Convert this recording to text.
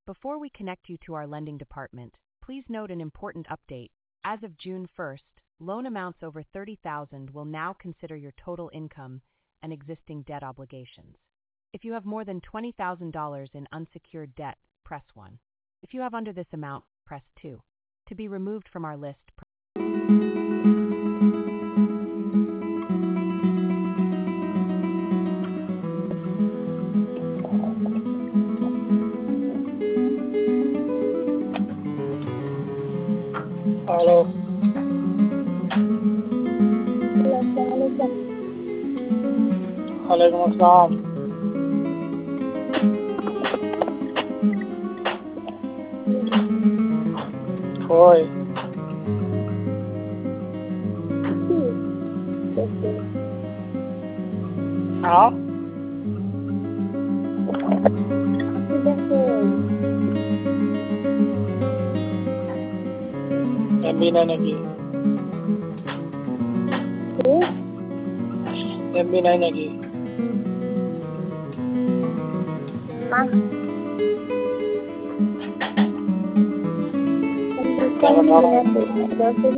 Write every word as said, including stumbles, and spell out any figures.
Before we connect you to our lending department, please note an important update. As of June first, loan amounts over thirty thousand dollars will now consider your total income and existing debt obligations. If you have more than twenty thousand dollars in unsecured debt, press one. If you have under this amount, press two. To be removed from our list, press hello वालेकुम अस्सलाम। Foi. हाँ M B नहीं की M B नहीं की क्या बता रहा हूँ